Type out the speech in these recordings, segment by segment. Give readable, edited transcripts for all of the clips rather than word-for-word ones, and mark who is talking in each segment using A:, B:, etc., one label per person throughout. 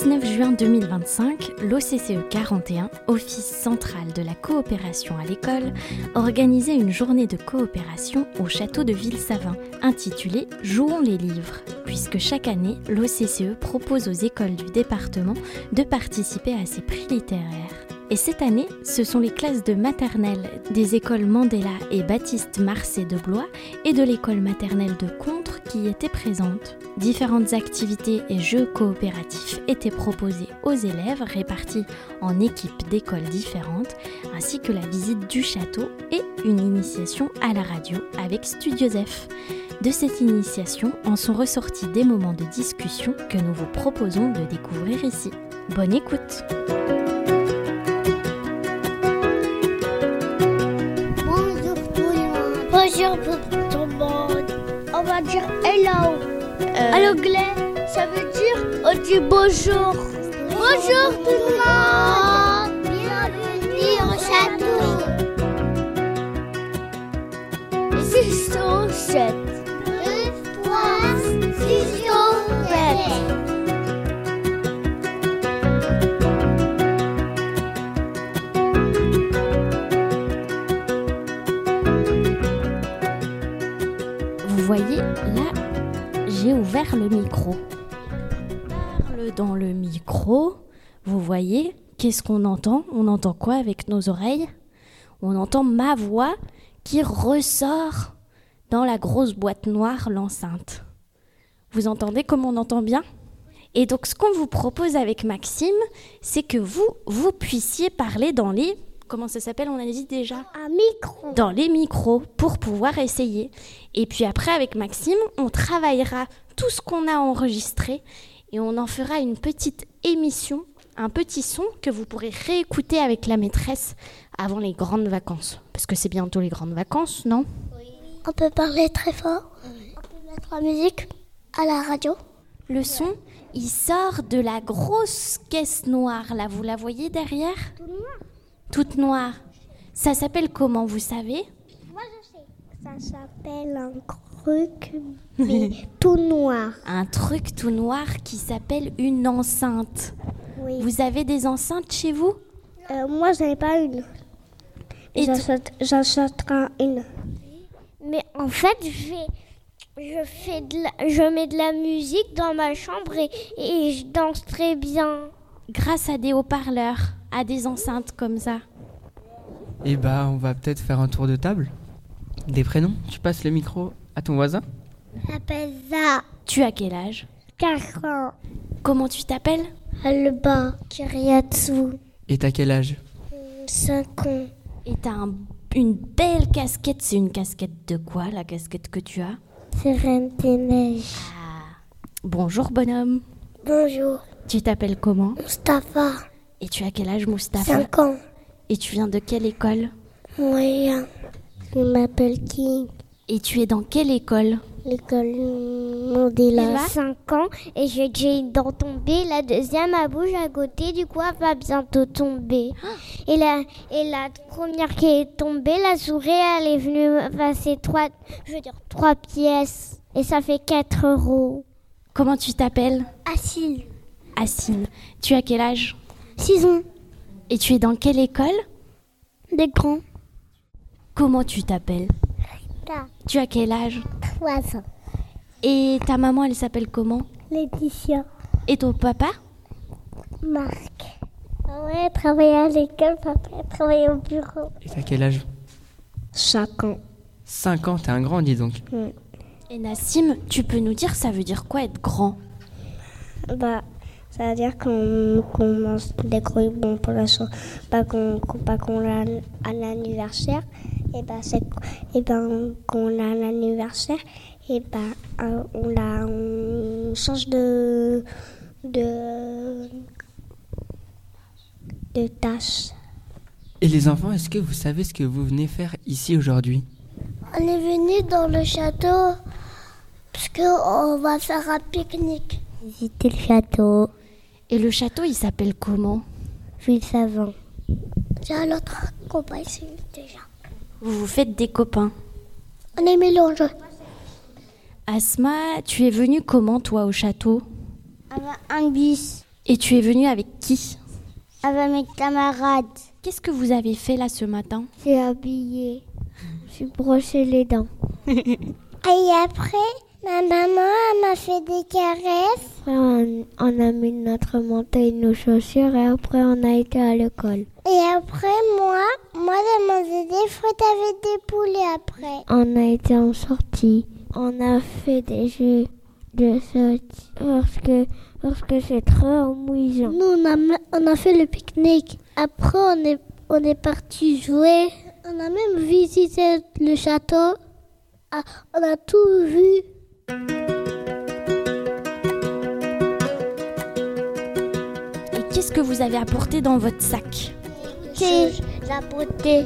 A: 19 juin 2025, l'OCCE 41, Office central de la coopération à l'école, organisait une journée de coopération au château de Ville-Savin, intitulée « Jouons les livres », puisque chaque année, l'OCCE propose aux écoles du département de participer à ces prix littéraires. Et cette année, ce sont les classes de maternelle des écoles Mandela et Baptiste Marcet de Blois et de l'école maternelle de Contres qui étaient présentes. Différentes activités et jeux coopératifs étaient proposés aux élèves répartis en équipes d'écoles différentes, ainsi que la visite du château et une initiation à la radio avec Studio Zef. De cette initiation en sont ressortis des moments de discussion que nous vous proposons de découvrir ici. Bonne écoute!
B: Bonjour tout le monde. On va dire hello. À l'anglais, ça veut dire on dit bonjour. Bonjour tout le monde. Bienvenue au château. 6 ou 7. 2, 3, 6 ou 7.
A: Vous voyez, là, j'ai ouvert le micro. Parle dans le micro. Vous voyez, qu'est-ce qu'on entend ? On entend quoi avec nos oreilles ? On entend ma voix qui ressort dans la grosse boîte noire, l'enceinte. Vous entendez comme on entend bien ? Et donc, ce qu'on vous propose avec Maxime, c'est que vous puissiez parler dans les... Comment ça s'appelle, on a dit déjà ?
B: Un micro.
A: Dans les micros pour pouvoir essayer. Et puis après, avec Maxime, on travaillera tout ce qu'on a enregistré et on en fera une petite émission, un petit son que vous pourrez réécouter avec la maîtresse avant les grandes vacances. Parce que c'est bientôt les grandes vacances, non ?
B: Oui. On peut parler très fort. On peut mettre la musique à la radio.
A: Le son, il sort de la grosse caisse noire, là. Vous la voyez derrière ?
B: Tout noir.
A: Toute noire. Ça s'appelle comment, vous savez ?
B: Moi, je sais. Ça s'appelle un truc mais tout noir.
A: Un truc tout noir qui s'appelle une enceinte.
B: Oui.
A: Vous avez des enceintes chez vous ?
B: Moi, j'en ai pas une. J'achèterai une. Mais en fait, je mets de la musique dans ma chambre et je danse très bien.
A: Grâce à des haut-parleurs, à des enceintes comme ça.
C: Eh bah, on va peut-être faire un tour de table. Des prénoms ? Tu passes le micro à ton voisin ?
B: Je m'appelle Ça.
A: Tu as quel âge ?
B: 4 ans.
A: Comment tu t'appelles ?
B: Alba. Kyriatsu.
C: Et t'as quel âge ?
B: 5 ans.
A: Et t'as une belle casquette. C'est une casquette de quoi, la casquette que tu as ?
B: C'est Reine des Neiges.
A: Ah. Bonjour, bonhomme.
B: Bonjour.
A: Tu t'appelles comment ?
B: Mustapha.
A: Et tu as quel âge, Mustapha ?
B: 5 ans.
A: Et tu viens de quelle école ?
B: Moyen. Je m'appelle King.
A: Et tu es dans quelle école ?
B: L'école Mandela. 5 ans et j'ai déjà une dent tombée. La deuxième à bouge à côté, du coup elle va bientôt tomber. Et la première qui est tombée, la souris, elle est venue passer 3 pièces. Et ça fait 4 €.
A: Comment tu t'appelles ?
B: Asile.
A: Assine. Tu as quel âge ?
B: 6 ans.
A: Et tu es dans quelle école ?
B: Des grands.
A: Comment tu t'appelles ?
B: Rita.
A: Tu as quel âge ?
B: 3 ans.
A: Et ta maman, elle s'appelle comment ?
B: Laetitia.
A: Et ton papa ?
B: Marc. Ouais, travailler à l'école, papa travailler au bureau.
C: Et t'as quel âge ?
B: 5 ans.
C: 5 ans, t'es un grand, dis donc.
A: Et Nassim, tu peux nous dire ça veut dire quoi être grand ?
B: Ça veut dire qu'on mange des gros bons pour la soirée, pas qu'on a un anniversaire, qu'on a un anniversaire, on change de tâche.
C: Et les enfants, est-ce que vous savez ce que vous venez faire ici aujourd'hui ?
B: On est venu dans le château parce qu'on va faire un pique-nique. Visiter le château.
A: Et le château, il s'appelle comment ?
B: Ville-Savin. J'ai l'autre copain ici déjà.
A: Vous vous faites des copains ?
B: On est mélangés.
A: Asma, tu es venue comment toi au château ?
B: Avec un bus.
A: Et tu es venu avec qui?
B: Avec mes camarades.
A: Qu'est-ce que vous avez fait là ce matin?
B: J'ai habillé. J'ai brossé les dents. Et après, ma maman m'a fait des caresses. Après, on a mis notre manteau et nos chaussures et après on a été à l'école. Et après, moi j'ai mangé des frites avec des poulets après. On a été en sortie. On a fait des jeux de sortie parce que c'est trop ennuyant. Nous, on a fait le pique-nique. Après, on est parti jouer. On a même visité le château. Ah, on a tout vu.
A: Et qu'est-ce que vous avez apporté dans votre sac?
B: J'ai apporté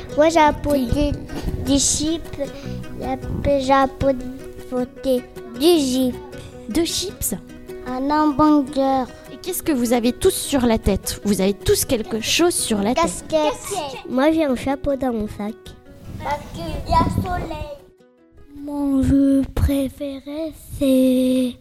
B: des chips. J'ai apporté du jeep.
A: 2 chips?
B: Un hamburger.
A: Et qu'est-ce que vous avez tous sur la tête? Vous avez tous quelque chose sur la tête.
B: Casquette. Moi, j'ai un chapeau dans mon sac. Parce qu'il y a soleil. Mon jeu préféré, c'est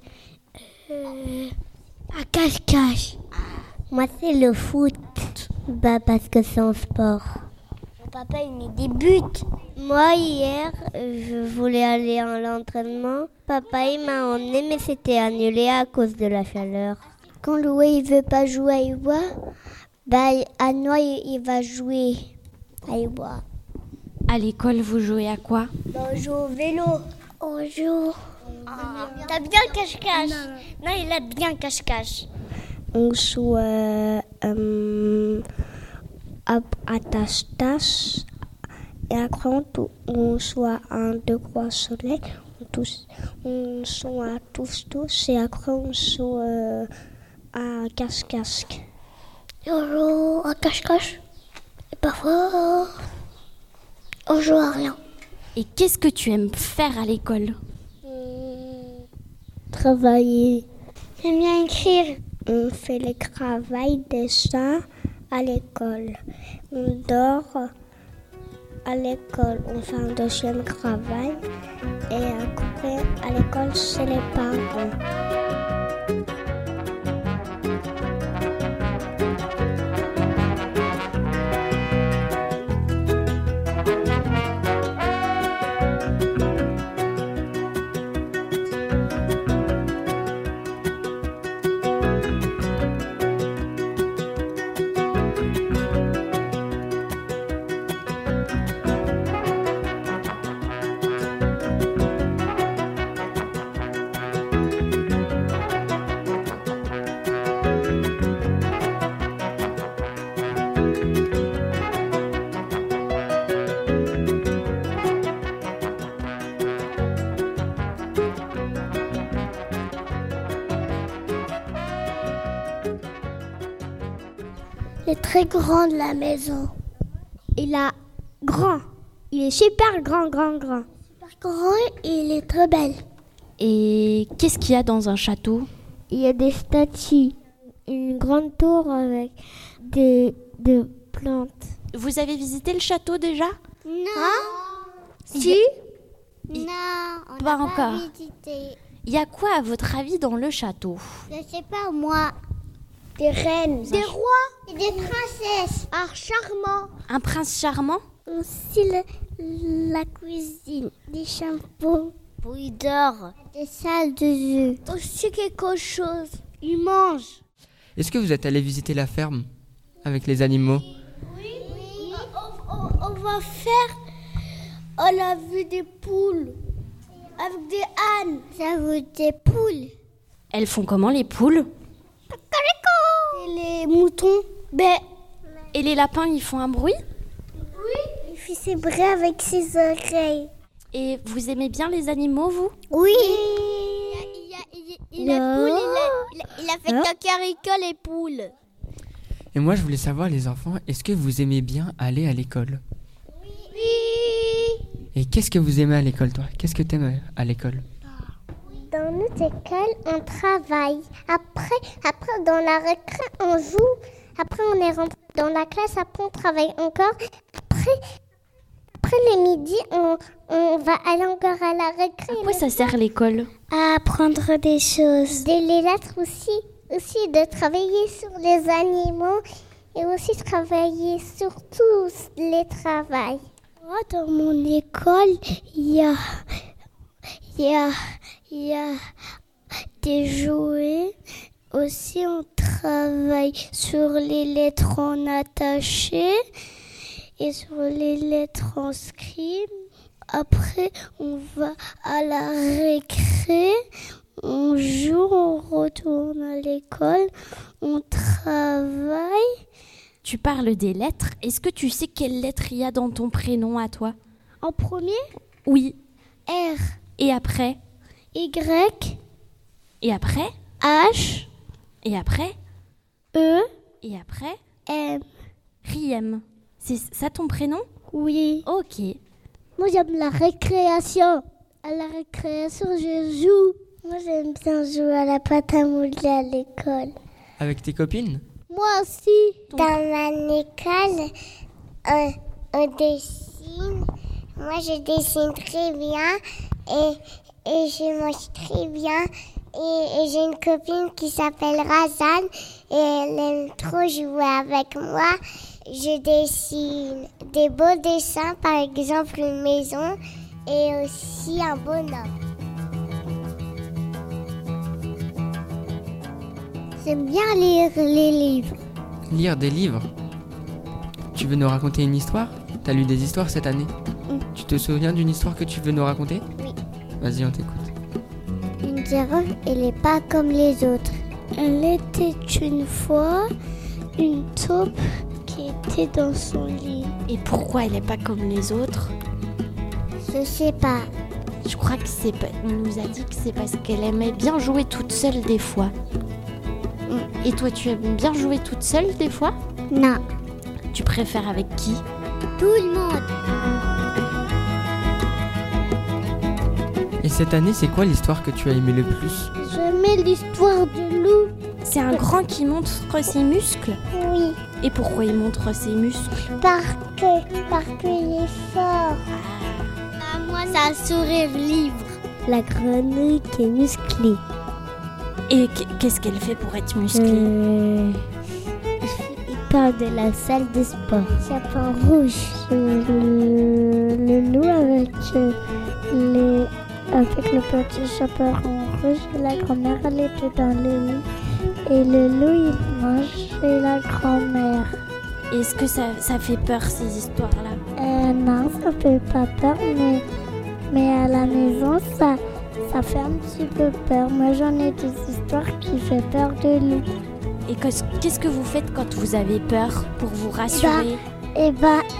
B: à cache-cache. Moi, c'est le foot. Parce que c'est un sport. Mon papa, il met des buts. Moi, hier, je voulais aller à l'entraînement. Papa, il m'a emmené, mais c'était annulé à cause de la chaleur. Quand Louis, il veut pas jouer à Iwa, Anois, il va jouer à Iwa.
A: À l'école, vous jouez à quoi?
B: On joue au vélo. On joue. T'as bien cache-cache? Non, il a bien cache-cache. On joue à tâche-tâche. Et après, on joue à 1, 2, 3 soleil. On joue à tous. Et après, on joue à cache-cache. Et on joue à cache-cache. Et parfois, on joue à rien.
A: Et qu'est-ce que tu aimes faire à l'école?
B: Travailler. J'aime bien écrire. On fait le travail déjà à l'école. On dort à l'école. On fait un deuxième travail. Et après, à l'école, c'est les parents. Il est très grand de la maison. Il est super grand. Super grand et il est très belle.
A: Et qu'est-ce qu'il y a dans un château?
B: Il y a des statues. Une grande tour avec des plantes.
A: Vous avez visité le château déjà?
B: Non. Si? Non, on
A: Pas
B: n'a
A: encore.
B: pas visité.
A: Il y a quoi à votre avis dans le château?
B: Je sais pas, moi. Des reines. Des rois. Et des princesses. Ah, charmant.
A: Un prince charmant?
B: Aussi la cuisine. Des shampoings. Où il dort. Des salles de jeu. Aussi quelque chose. Il mange.
C: Est-ce que vous êtes allé visiter la ferme avec les animaux?
B: Oui. On va faire... On a vu des poules. Avec des ânes. Ça veut des poules.
A: Elles font comment les poules?
B: Et les moutons.
A: Et les lapins, ils font un bruit?
B: Oui. Il fait ses bruits avec ses oreilles.
A: Et vous aimez bien les animaux, vous?
B: Oui. Il a fait cacarico les poules.
C: Et moi, je voulais savoir, les enfants, est-ce que vous aimez bien aller à l'école?
B: Oui.
C: Et qu'est-ce que vous aimez à l'école, toi? Qu'est-ce que t'aimes à l'école?
B: Dans notre école, on travaille. Après dans la récré, on joue. Après, on est rentré dans la classe. Après, on travaille encore. Après le midi, on va aller encore à la récré.
A: À quoi ça sert l'école?
B: À apprendre des choses. Les lettres aussi. aussi de travailler sur les animaux et aussi travailler sur tous les travails. Moi, dans mon école, il y a des jouets. Aussi, on travaille sur les lettres en attaché et sur les lettres en scribe. Après, on va à la récré, on joue, on retourne à l'école, on travaille.
A: Tu parles des lettres. Est-ce que tu sais quelles lettres il y a dans ton prénom à toi?
B: En premier,
A: Oui.
B: R,
A: Et après?
B: Y,
A: Et après?
B: H,
A: Et après?
B: E,
A: Et après?
B: M.
A: Riem. C'est ça ton prénom?
B: Oui.
A: Ok.
B: Moi, j'aime la récréation. À la récréation, je joue. Moi, j'aime bien jouer à la pâte à modeler à l'école.
C: Avec tes copines?
B: Moi aussi. Dans mon école, on dessine. Moi, je dessine très bien et je mange très bien. Et j'ai une copine qui s'appelle Razan et elle aime trop jouer avec moi. Je dessine des beaux dessins, par exemple une maison et aussi un bonhomme. J'aime bien lire les livres.
C: Lire des livres? Tu veux nous raconter une histoire? T'as lu des histoires cette année? Tu te souviens d'une histoire que tu veux nous raconter?
B: Oui.
C: Vas-y, on t'écoute.
B: Une girafe, elle n'est pas comme les autres. Elle était une fois une taupe qui était dans son lit.
A: Et pourquoi elle n'est pas comme les autres?
B: Je sais pas.
A: Je crois que on nous a dit que c'est parce qu'elle aimait bien jouer toute seule des fois. Et toi, tu aimes bien jouer toute seule des fois?
B: Non.
A: Tu préfères avec qui?
B: Tout le monde.
C: Et cette année, c'est quoi l'histoire que tu as aimé le plus?
B: J'aimais l'histoire du loup.
A: C'est un grand qui montre ses muscles?
B: Oui.
A: Et pourquoi il montre ses muscles?
B: Parce qu'il est fort. Moi, c'est un sourire libre. La grenouille qui est musclée.
A: Et qu'est-ce qu'elle fait pour être musclée?
B: Il parle de la salle de sport. Chapeau rouge. Le loup avec le petit chaperon rouge. La grand-mère, elle était dans le lit. Et le loup, il mangeait la grand-mère.
A: Est-ce que ça fait peur, ces histoires-là?
B: Non, ça fait pas peur, mais à la maison, ça fait un petit peu peur. Moi, j'en ai des histoires qui font peur de loup.
A: Et qu'est-ce que vous faites quand vous avez peur pour vous rassurer?
B: On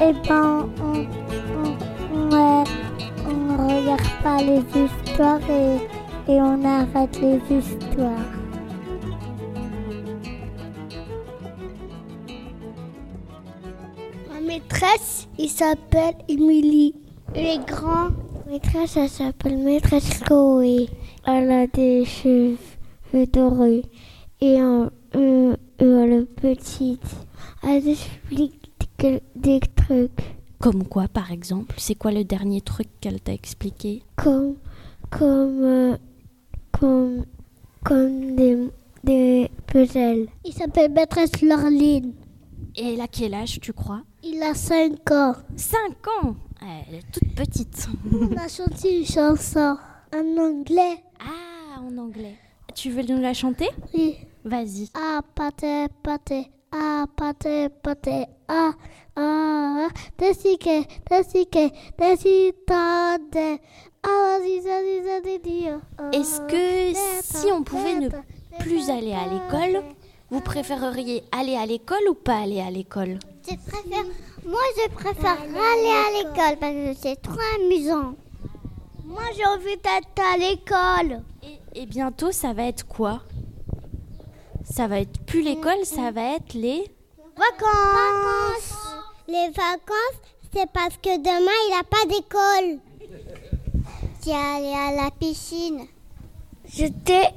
B: regarde pas les histoires et on arrête les histoires. Ma maîtresse, il s'appelle Émilie. Elle est grande. Maîtresse, elle s'appelle maîtresse Chloé. Elle a des cheveux dorés et elle est petite. Elle explique des trucs.
A: Comme quoi, par exemple? C'est quoi le dernier truc qu'elle t'a expliqué?
B: Comme des puzzles. Il s'appelle maîtresse Laureline.
A: Et elle a quel âge, tu crois?
B: Il a 5 ans.
A: 5 ans? Elle est toute petite.
B: On a chanté une chanson en anglais.
A: Ah, en anglais. Tu veux nous la chanter?
B: Oui.
A: Vas-y.
B: Ah, pâté, ah, pâté, ah, ah, desike, desitade, ah, zizadio.
A: Est-ce que si on pouvait ne plus aller à l'école, vous préféreriez aller à l'école ou pas aller à l'école?
B: Moi, je préfère aller à l'école parce que c'est trop amusant. Moi, j'ai envie d'être à l'école.
A: Et bientôt, ça va être quoi? Ça va être plus l'école, ça va être les
B: vacances. Les vacances, c'est parce que demain, il n'y a pas d'école. J'ai allé à la piscine. J'étais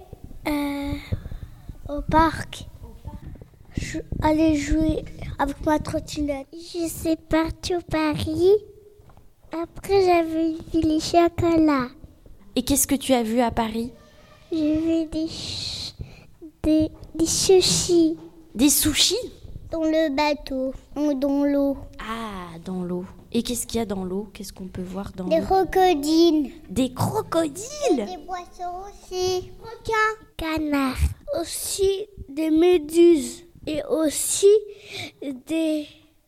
B: au parc. Je suis allée jouer avec ma trottinette. Je suis partie au Paris. Après, j'avais vu les chocolats.
A: Et qu'est-ce que tu as vu à Paris?
B: J'ai vu des des sushis.
A: Des sushis?
B: Dans le bateau ou dans l'eau.
A: Ah, dans l'eau. Et qu'est-ce qu'il y a dans l'eau? Qu'est-ce qu'on peut voir dans
B: Des
A: l'eau?
B: crocodiles.
A: Des crocodiles?
B: Des poissons aussi. Requins. Canards. Aussi des méduses. Et aussi des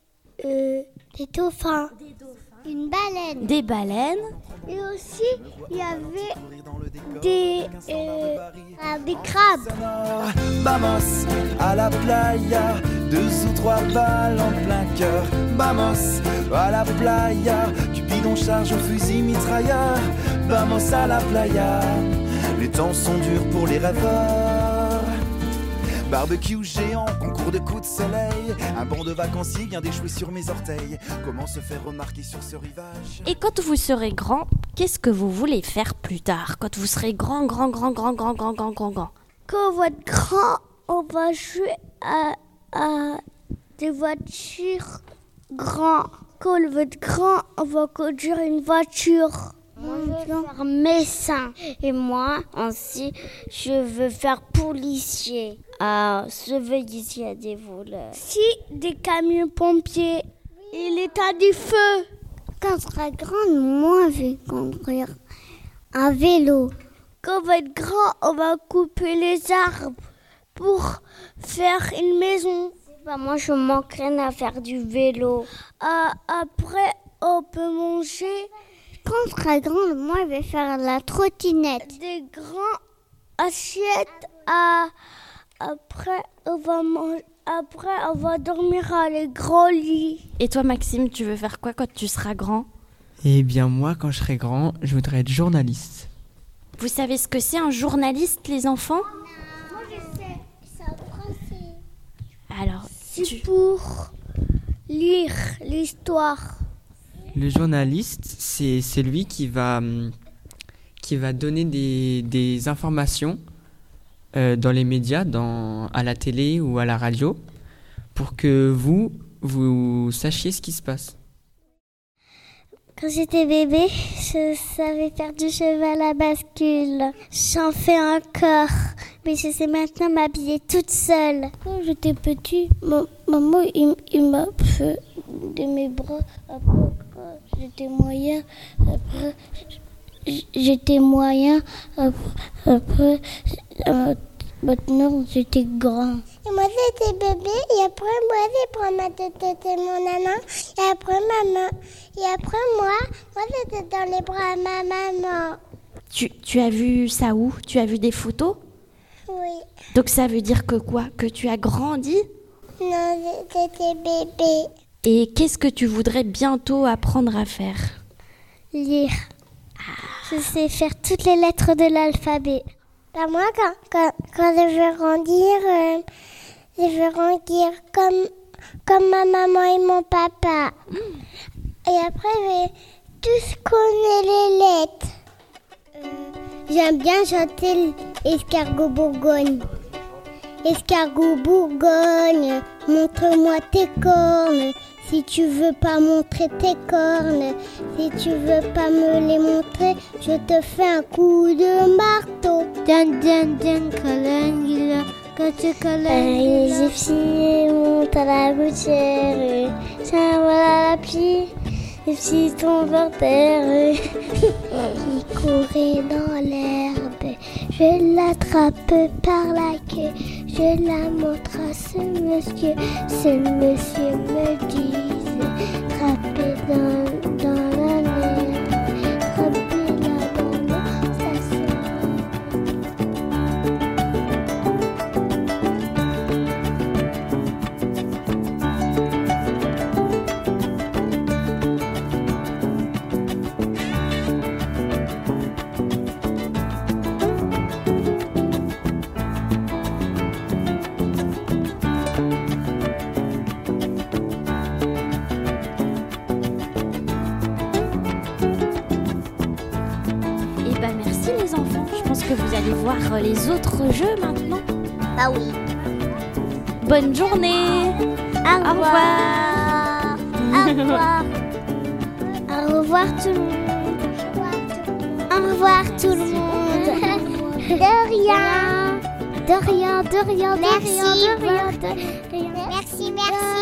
B: dauphins. Une baleine.
A: Des baleines?
B: Et aussi, il y avait des crabes.
D: Vamos à la playa, 2 ou 3 balles en plein cœur. Vamos à la playa, Cupidon charge au fusil mitrailleur. Vamos à la playa, les temps sont durs pour les rêveurs. Barbecue géant, concours de coups de soleil. Un banc de vacanciers vient d'échouer sur mes orteils. Comment se faire remarquer sur ce rivage?
A: Et quand vous serez grand, qu'est-ce que vous voulez faire plus tard? Quand vous serez grand?
B: Quand on va être grand, on va jouer à des voitures grandes. Quand on va être grand, on va conduire une voiture. Moi, je veux faire médecin. Et moi aussi, je veux faire policier. Surveiller s'il y a des voleurs. Si des camions pompiers et l'état du feu. Quand on sera grande, moi, je vais conduire un vélo. Quand on va être grand, on va couper les arbres pour faire une maison. Moi, je m'entraîne à faire du vélo. Après, on peut manger. Quand on sera grande, moi, je vais faire la trottinette. Des grands assiettes. Après, on va manger. Après, on va dormir à les grands lits.
A: Et toi, Maxime, tu veux faire quoi quand tu seras grand?
C: Eh bien, moi, quand je serai grand, je voudrais être journaliste.
A: Vous savez ce que c'est un journaliste, les enfants?
B: Moi, je sais. C'est en français.
A: Alors,
B: C'est pour lire l'histoire.
C: Le journaliste, c'est celui qui va donner des informations dans les médias, à la télé ou à la radio, pour que vous sachiez ce qui se passe.
B: Quand j'étais bébé, je savais faire du cheval à bascule. J'en fais encore, mais je sais maintenant m'habiller toute seule. Quand j'étais petit, maman il m'a fait de mes bras. Après, quand j'étais moyen, après j'étais moyen. Après maintenant j'étais grand. Et moi j'étais bébé et après moi j'ai pris ma tête mon nanan et après maman. Et après moi j'étais dans les bras de ma maman.
A: tu as vu ça où? Tu as vu des photos?
B: Oui.
A: Donc ça veut dire que quoi? Que tu as grandi?
B: Non, j'étais bébé.
A: Et qu'est-ce que tu voudrais bientôt apprendre à faire?
B: Lire. Je sais faire toutes les lettres de l'alphabet. Bah moi, quand je vais grandir comme ma maman et mon papa. Et après, je vais tous connaître les lettres. J'aime bien chanter l'escargot Bourgogne. Escargot Bourgogne, montre-moi tes cornes. Si tu veux pas montrer tes cornes, si tu veux pas me les montrer, je te fais un coup de marteau. Les gypsies montent à la gouttière, ça va la pluie, les petits tombent par terre. Il courait dans l'herbe, je l'attrape par la queue, je la montre à ce monsieur me dit, trappez dans la neige, trappez-la dans la station.
A: Vous allez voir les autres jeux maintenant.
B: Ah oui.
A: Bonne journée.
B: Au revoir. Au revoir. Au revoir tout le monde. Au revoir tout le monde. De rien. De rien, de rien, de
E: Merci.
B: rien, de rien, de rien.
E: Merci, merci.